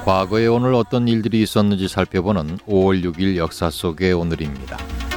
과거에 오늘 어떤 일들이 있었는지 살펴보는 5월 6일 역사 속의 오늘입니다.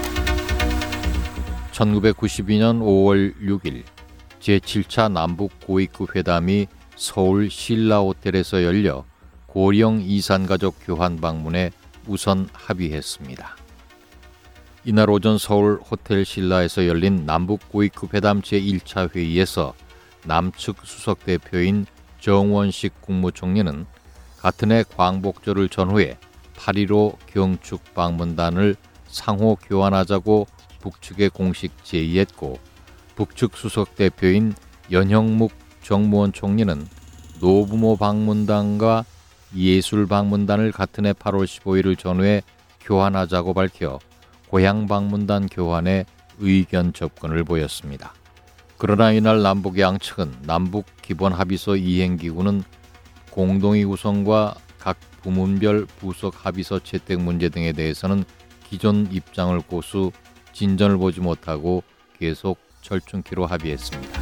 1992년 5월 6일 제7차 남북 고위급 회담이 서울 신라호텔에서 열려 고령 이산가족 교환 방문에 우선 합의했습니다. 이날 오전 서울 호텔 신라에서 열린 남북 고위급 회담 제1차 회의에서 남측 수석 대표인 정원식 국무총리는 같은 해 광복절을 전후해 8.15 경축 방문단을 상호 교환하자고 북측에 공식 제의했고, 북측 수석 대표인 연형묵 정무원 총리는 노부모 방문단과 예술 방문단을 같은 해 8월 15일을 전후해 교환하자고 밝혀 고향 방문단 교환에 의견 접근을 보였습니다. 그러나 이날 남북 양측은 남북 기본 합의서 이행기구는 공동의 구성과 각 부문별 부속 합의서 채택 문제 등에 대해서는 기존 입장을 고수 진전을 보지 못하고 계속 절충키로 합의했습니다.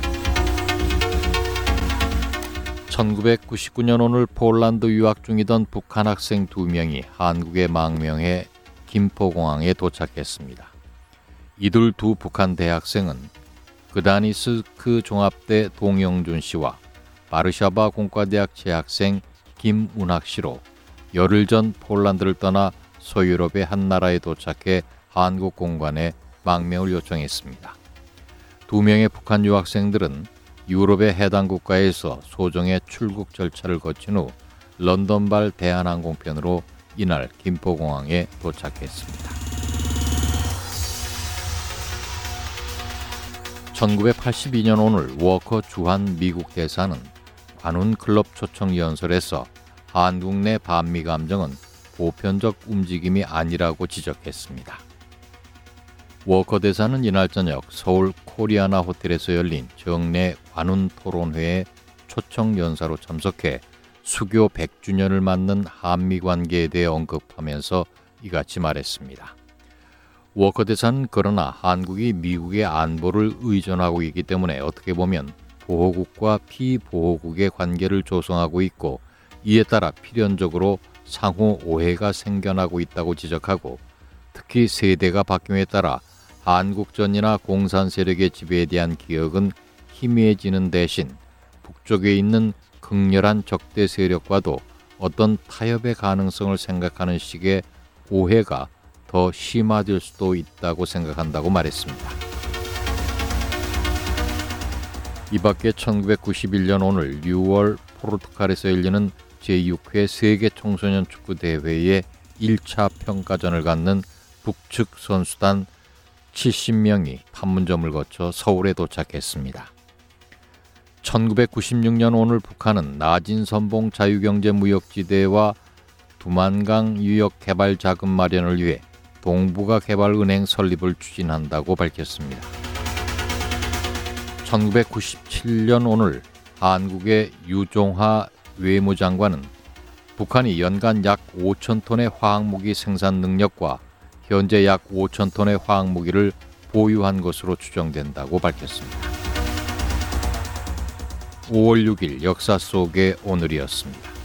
1999년 오늘 폴란드 유학 중이던 북한 학생 2명이 한국에 망명해 김포공항에 도착했습니다. 이들 두 북한 대학생은 그다니스크 종합대 동영준 씨와 바르샤바 공과대학 재학생 김운학 씨로 열흘 전 폴란드를 떠나 서유럽의 한 나라에 도착해 한국 공관에 망명을 요청했습니다. 2명의 북한 유학생들은 유럽의 해당 국가에서 소정의 출국 절차를 거친 후 런던발 대한항공편으로 이날 김포공항에 도착했습니다. 1982년 오늘 워커 주한 미국 대사는 관훈 클럽 초청 연설에서 한국 내 반미 감정은 보편적 움직임이 아니라고 지적했습니다. 워커 대사는 이날 저녁 서울 코리아나 호텔에서 열린 정례 관훈 토론회에 초청 연사로 참석해 수교 100주년을 맞는 한미 관계에 대해 언급하면서 이같이 말했습니다. 워커 대사는 그러나 한국이 미국의 안보를 의존하고 있기 때문에 어떻게 보면 보호국과 피보호국의 관계를 조성하고 있고, 이에 따라 필연적으로 상호 오해가 생겨나고 있다고 지적하고, 특히 세대가 바뀜에 따라 한국전이나 공산 세력의 지배에 대한 기억은 희미해지는 대신 북쪽에 있는 극렬한 적대 세력과도 어떤 타협의 가능성을 생각하는 식의 오해가 더 심화될 수도 있다고 생각한다고 말했습니다. 이 밖에 1991년 오늘 6월 포르투갈에서 열리는 제6회 세계 청소년 축구 대회의 1차 평가전을 갖는 북측 선수단 70명이 판문점을 거쳐 서울에 도착했습니다. 1996년 오늘 북한은 나진선봉 자유경제무역지대와 두만강 유역 개발 자금 마련을 위해 동북아개발은행 설립을 추진한다고 밝혔습니다. 1997년 오늘 한국의 유종하 외무장관은 북한이 연간 약 5,000톤의 화학무기 생산 능력과 현재 약 5,000톤의 화학무기를 보유한 것으로 추정된다고 밝혔습니다. 5월 6일 역사 속의 오늘이었습니다.